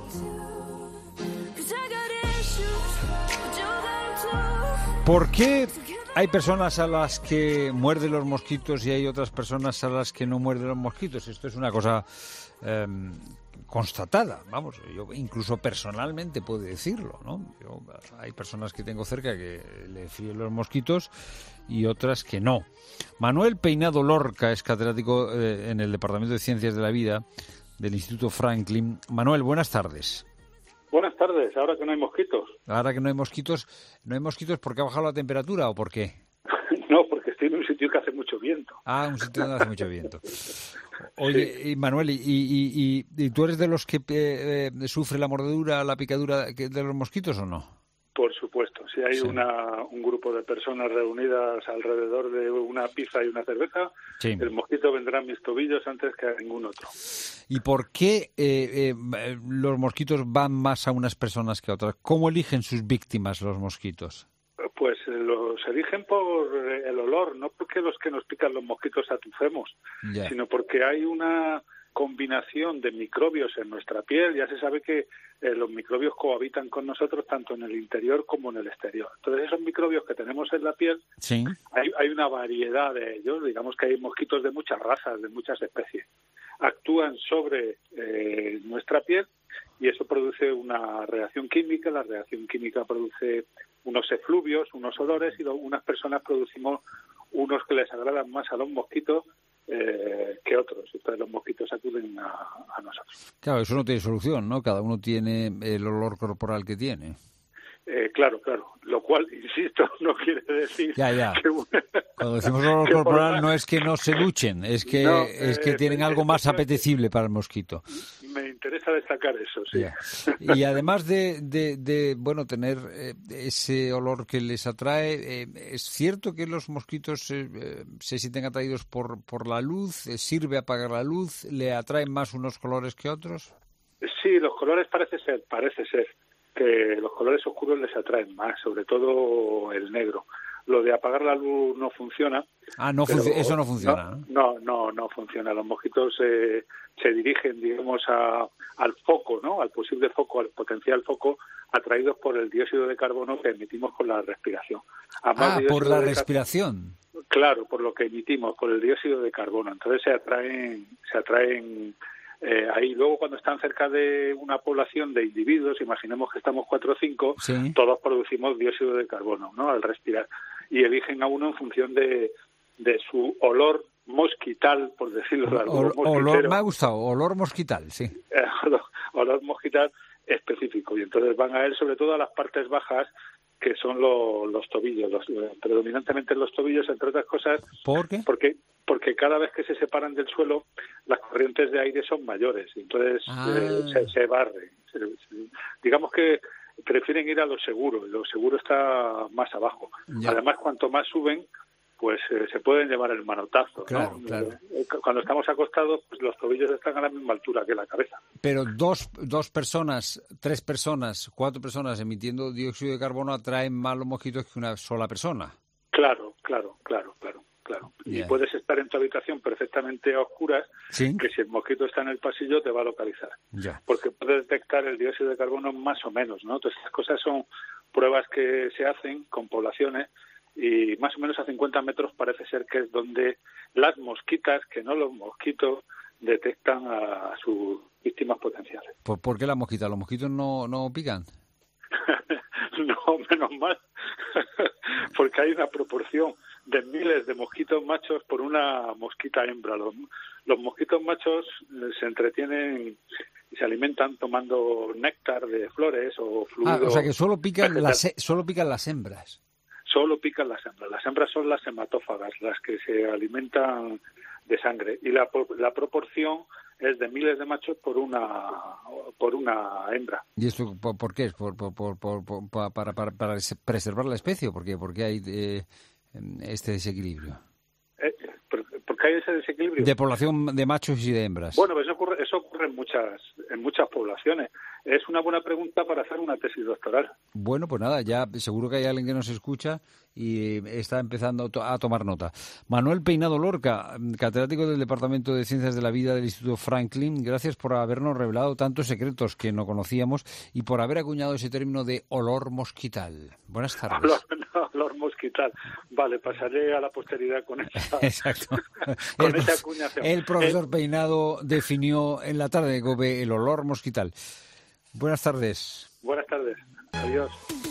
¿Por qué hay personas a las que muerden los mosquitos y hay otras personas a las que no muerden los mosquitos? Esto es una cosa constatada, vamos, yo incluso personalmente puedo decirlo, ¿no? Hay personas que tengo cerca que le fríen los mosquitos y otras que no. Manuel Peinado Lorca es catedrático en el Departamento de Ciencias de la Vida del Instituto Franklin. Manuel, buenas tardes. Buenas tardes, ahora que no hay mosquitos. Ahora que no hay mosquitos ¿porque ha bajado la temperatura o por qué? No, porque estoy en un sitio que hace mucho viento. Ah, un sitio donde hace mucho viento. Oye, sí. Manuel, ¿y tú eres de los que sufre la mordedura, la picadura de los mosquitos o no? Por supuesto, si hay un grupo de personas reunidas alrededor de una pizza y una cerveza, sí, el mosquito vendrá a mis tobillos antes que a ningún otro. ¿Y por qué los mosquitos van más a unas personas que a otras? ¿Cómo eligen sus víctimas los mosquitos? Pues los eligen por el olor, no porque los que nos pican los mosquitos atufemos, sino porque hay una combinación de microbios en nuestra piel. Ya se sabe que los microbios cohabitan con nosotros tanto en el interior como en el exterior. Entonces, esos microbios que tenemos en la piel, sí, hay una variedad de ellos. Digamos que hay mosquitos de muchas razas, de muchas especies. Actúan sobre nuestra piel y eso produce una reacción química. La reacción química produce unos efluvios, unos olores, y unas personas producimos unos que les agradan más a los mosquitos que otros. Entonces los mosquitos acuden a nosotros. Claro, eso no tiene solución, ¿no? Cada uno tiene el olor corporal que tiene. Claro. Lo cual, insisto, no quiere decir que... Cuando decimos olor corporal no es que no se duchen, es que tienen algo más apetecible para el mosquito. Me interesa destacar eso, sí. Y además de tener ese olor que les atrae, ¿es cierto que los mosquitos se sienten atraídos por la luz? ¿Sirve apagar la luz? ¿Le atraen más unos colores que otros? Sí, los colores parece ser que los colores oscuros les atraen más, sobre todo el negro. Lo de apagar la luz no funciona. Eso no funciona. No funciona. Los mosquitos se dirigen, digamos, al foco, ¿no? Al posible foco, al potencial foco, atraídos por el dióxido de carbono que emitimos con la respiración. ¿Por la respiración? Claro, por lo que emitimos, por el dióxido de carbono. Entonces se atraen ahí. Luego, cuando están cerca de una población de individuos, imaginemos que estamos 4 o 5, sí, todos producimos dióxido de carbono, ¿no? Al respirar. Y eligen a uno en función de su olor mosquital, por decirlo de algún modo. Olor, me ha gustado, olor mosquital, sí. Olor mosquital específico. Y entonces van a él sobre todo a las partes bajas, que son los tobillos, predominantemente los tobillos, entre otras cosas. ¿Por qué? Porque cada vez que se separan del suelo, las corrientes de aire son mayores, y entonces se barren. Digamos que prefieren ir a lo seguro, y lo seguro está más abajo. Ya. Además, cuanto más suben, pues se pueden llevar el manotazo, claro, ¿no? Claro. Cuando estamos acostados, pues los tobillos están a la misma altura que la cabeza. Pero dos personas, 3 personas, 4 personas emitiendo dióxido de carbono atraen más los mosquitos que una sola persona. Claro. Y puedes estar en tu habitación perfectamente a oscuras, ¿sí?, que si el mosquito está en el pasillo te va a localizar. Ya. Porque puede detectar el dióxido de carbono más o menos, ¿no? Entonces, estas cosas son pruebas que se hacen con poblaciones, y más o menos a 50 metros parece ser que es donde las mosquitas, que no los mosquitos, detectan a sus víctimas potenciales. ¿Por qué las mosquitas? ¿Los mosquitos no pican? No, menos mal, porque hay una proporción de miles de mosquitos machos por una mosquita hembra. Los mosquitos machos se entretienen y se alimentan tomando néctar de flores o fluido. O sea que solo pican las hembras. Solo pican las hembras. Las hembras son las hematófagas, las que se alimentan de sangre. Y la proporción es de miles de machos por una hembra. ¿Y esto por qué es? ¿Para preservar la especie? ¿Por qué hay este desequilibrio? ¿Por qué hay ese desequilibrio? De población de machos y de hembras. Bueno, pues eso ocurre en muchas poblaciones. es una buena pregunta para hacer una tesis doctoral. Bueno, pues nada, ya seguro que hay alguien que nos escucha y está empezando a tomar nota. Manuel Peinado Lorca, catedrático del Departamento de Ciencias de la Vida del Instituto Franklin, gracias por habernos revelado tantos secretos que no conocíamos y por haber acuñado ese término de olor mosquital. Buenas tardes. Olor mosquital. Vale, pasaré a la posteridad con esa, exacto. con esa acuñación. El profesor Peinado definió en la tarde de COPE el olor mosquital. Buenas tardes. Buenas tardes. Adiós.